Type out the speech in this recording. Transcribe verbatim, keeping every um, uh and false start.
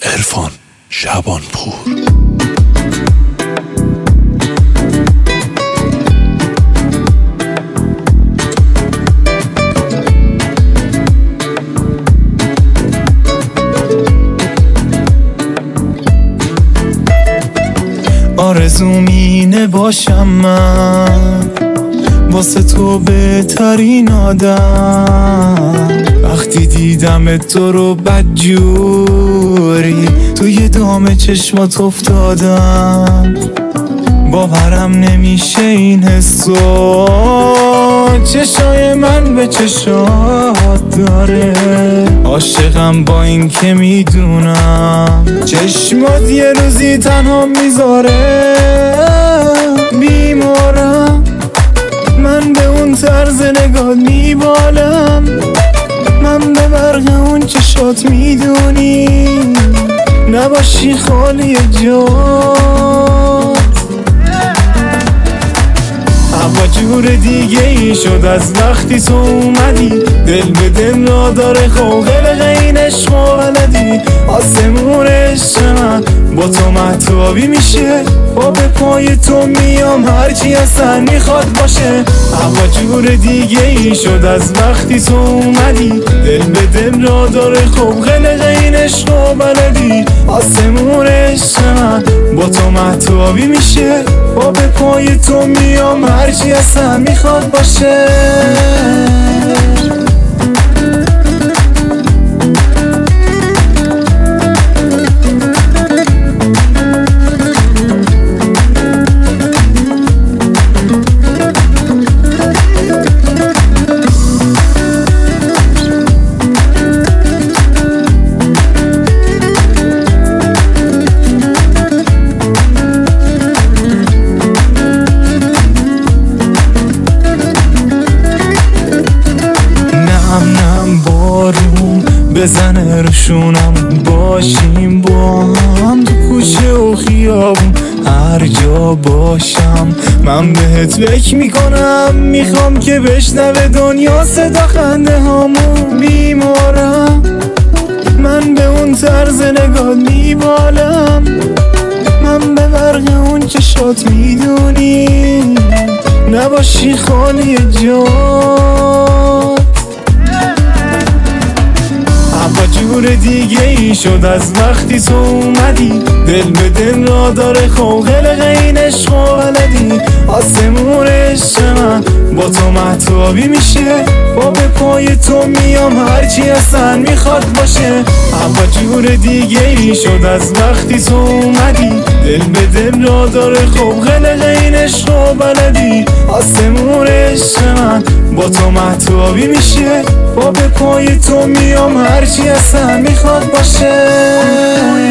عرفان شبانپور. آرزومینه باشم من واسه تو بهترین آدم. وقتی دیدم تو رو بدجوری توی دام چشمات افتادم. باورم نمیشه این حسو چشای من به چشات داره. عاشقم با این که میدونم چشمات یه روزی تنها میذاره. بیمارم من به اون طرز نگاه میبالم. من به برق اون چشات میدونی نباشی خالی جات. اما جور دیگه ای شد از وقتی تو اومدی. دل به دل را داره خب خلق این عشق و بلدی. آسمون عشق من با تو مهتابی میشه. با به پای تو میام هرچی اصلا میخواد باشه. اما جور دیگه ای شد از وقتی تو اومدی. دل به دل را داره خب خلق این عشق و بلدی. آسمون عشق من با تو مهتابی میشه. با به پای تو میام هرچی اصلا میخواد باشه. بزنه روشونم باشیم با هم تو کوچه و خیابون هر جا باشم. من بهت فکر میکنم میخوام که بشنوه دنیا صدا خنده هامون. بیمارم من به اون طرز نگاه میبالم. من به برق اون چشات میدونی نباشی خالی جات. اما جور دیگه ای شد از وقتی تو اومدی. دل به دل را داره خب خلق این عشق و بلدی. آسمون عشق من با تو مهتابی میشه. با به پای تو میام هرچی اصلا میخواد باشه. اما جور دیگه ای شد از وقتی تو اومدی. دل به دل را داره خب خلق این عشق و بلدی. آسمون عشق من با تو مهتابی میشه. با به پای تو میام هرچی اصلا میخواد باشه.